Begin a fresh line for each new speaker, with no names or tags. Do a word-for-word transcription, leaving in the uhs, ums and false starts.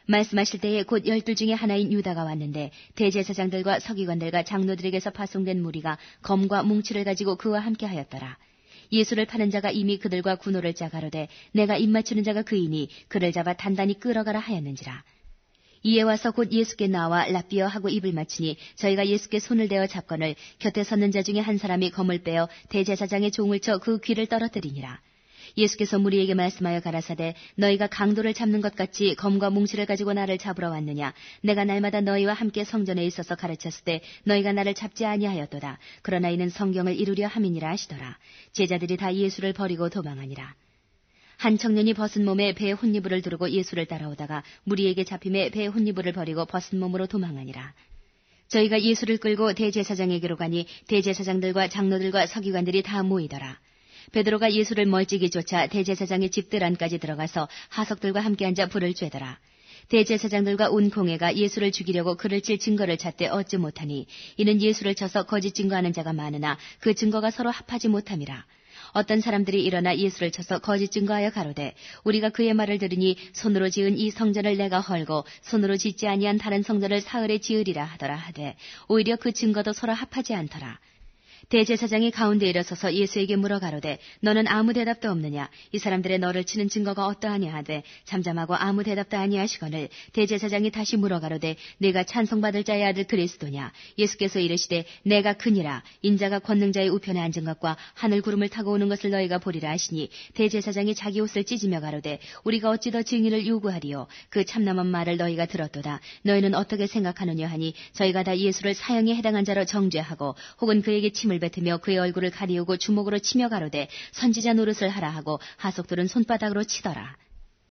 말씀하실 때에 곧 열둘 중에 하나인 유다가 왔는데 대제사장들과 서기관들과 장로들에게서 파송된 무리가 검과 뭉치를 가지고 그와 함께 하였더라. 예수를 파는 자가 이미 그들과 군호를 짜 가로되 내가 입맞추는 자가 그이니 그를 잡아 단단히 끌어가라 하였는지라. 이에 와서 곧 예수께 나와 랍비어 하고 입을 맞추니 저희가 예수께 손을 대어 잡거늘 곁에 섰는 자 중에 한 사람이 검을 빼어 대제사장의 종을 쳐 그 귀를 떨어뜨리니라. 예수께서 무리에게 말씀하여 가라사대 너희가 강도를 잡는 것 같이 검과 뭉치를 가지고 나를 잡으러 왔느냐. 내가 날마다 너희와 함께 성전에 있어서 가르쳤을 때 너희가 나를 잡지 아니하였도다. 그러나 이는 성경을 이루려 함이니라 하시더라. 제자들이 다 예수를 버리고 도망하니라. 한 청년이 벗은 몸에 배에 혼니부를 두르고 예수를 따라오다가 무리에게 잡힘에 배에 혼니부를 버리고 벗은 몸으로 도망하니라. 저희가 예수를 끌고 대제사장에게로 가니 대제사장들과 장로들과 서기관들이 다 모이더라. 베드로가 예수를 멀찍이 쫓아 대제사장의 집들 안까지 들어가서 하석들과 함께 앉아 불을 쬐더라. 대제사장들과 온 공회가 예수를 죽이려고 그를 칠 증거를 찾되 얻지 못하니 이는 예수를 쳐서 거짓 증거하는 자가 많으나 그 증거가 서로 합하지 못함이라. 어떤 사람들이 일어나 예수를 쳐서 거짓 증거하여 가로되 우리가 그의 말을 들으니 손으로 지은 이 성전을 내가 헐고 손으로 짓지 아니한 다른 성전을 사흘에 지으리라 하더라 하되 오히려 그 증거도 서로 합하지 않더라. 대제사장이 가운데 일어서서 예수에게 물어 가로되 너는 아무 대답도 없느냐. 이 사람들의 너를 치는 증거가 어떠하냐 하되 잠잠하고 아무 대답도 아니하시거늘 대제사장이 다시 물어 가로되 네가 찬송받을 자의 아들 그리스도냐. 예수께서 이르시되 내가 그니라. 인자가 권능자의 우편에 앉은 것과 하늘 구름을 타고 오는 것을 너희가 보리라 하시니 대제사장이 자기 옷을 찢으며 가로되 우리가 어찌 더 증인을 요구하리요. 그 참남한 말을 너희가 들었도다. 너희는 어떻게 생각하느냐 하니 저희가 다 예수를 사형에 해당한 자로 정죄하고 혹은 그에게 침을 뱉으며 그의 얼굴을 가리우고 주먹으로 치며 가로되 선지자 노릇을 하라 하고 하석들은 손바닥으로 치더라.